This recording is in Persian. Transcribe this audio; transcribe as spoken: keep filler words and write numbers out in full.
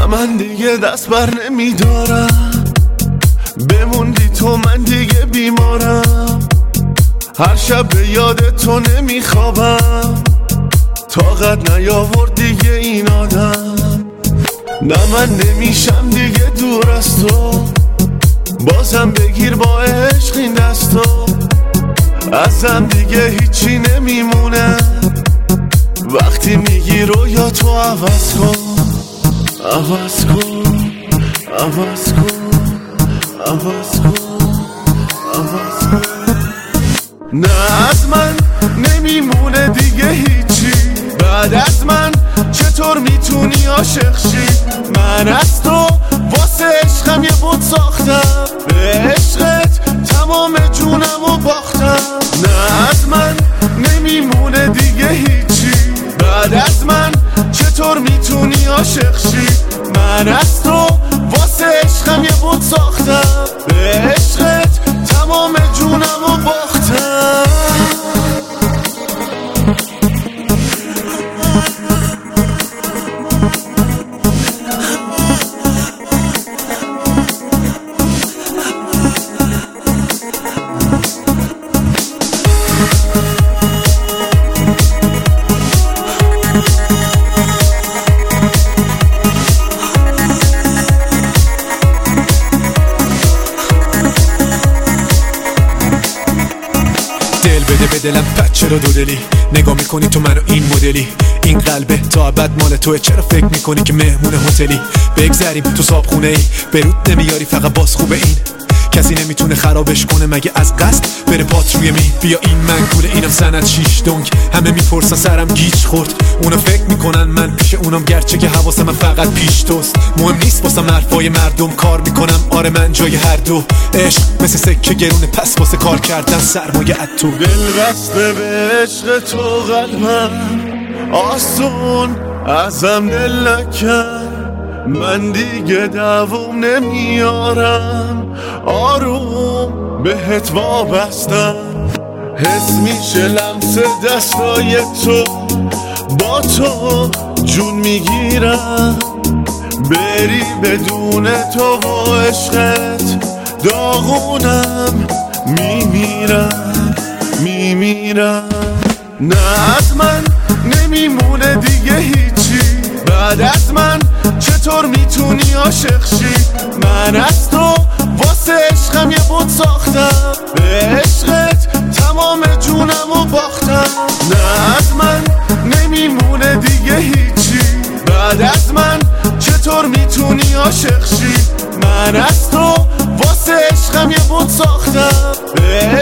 من دیگه دست بر نمیدارم، بموندی تو من دیگه بیمارم، هر شب به یاد تو نمیخوابم، طاقت نیاورد دیگه این آدم. نه من نمیشم دیگه دور از تو، بازم بگیر با عشق این دستو، ازم دیگه هیچی نمیمونه، وقتی میگی رویا تو عوض کن، عوض کن، عوض کن، عوض کن، عوض کن. نه از من نمیمونه دیگه هیچی، بعد از من چطور میتونی عاشق شی؟ من از تو واسه عشقم یه بود ساختم، به عشقت تمام جونمو باختم. نه از من نمیمونه دیگه هیچی، بعد از من چطور میتونی عاشق شی؟ من از تو واسه عشقم یه بود ساختم، به عشقت تمام جونمو باختم. دل بده به دلم پد چرا دو دلی نگاه میکنی تو منو این مدلی، این قلبه تا ابد مال توه، چرا فکر میکنی که مهمون هتلی؟ بگذریم تو صاحب خونه ای، برود نمیاری فقط باز خوبه این، کسی نمیتونه خرابش کنه مگه از قصد بره پات روی می. بیا این من کوله اینم سند شیش دنگ، همه میپرسن سرم گیج خورد، اونا فکر میکنن من پیش اونم، گرچه که حواسم من فقط پیش توست. مهم نیست واسم حرفای مردم، کار میکنم آره من جای هر دو، عشق مثل سکه گرونه پس واسه کار کردن سرمایه اتو. دل بسته به عشق تو قلبم، آسون ازم دل نکن، من دیگه دوام نمیارم، آروم بهت وابستم، حس میشه لمس دستای تو، با تو جون میگیرم، بری بدون تو و عشقت داغونم، میمیرم میمیرم. نه از من نمیمونه دیگه هیچی، بعد از من چطور میتونی عاشق شی؟ من از تو واسه عشقم یه بود ساختم، به عشقت تمام جونمو باختم. نه از من نمیمونه دیگه هیچی، بعد از من چطور میتونی عاشق شی؟ من از تو واسه عشقم یه بود ساختم، به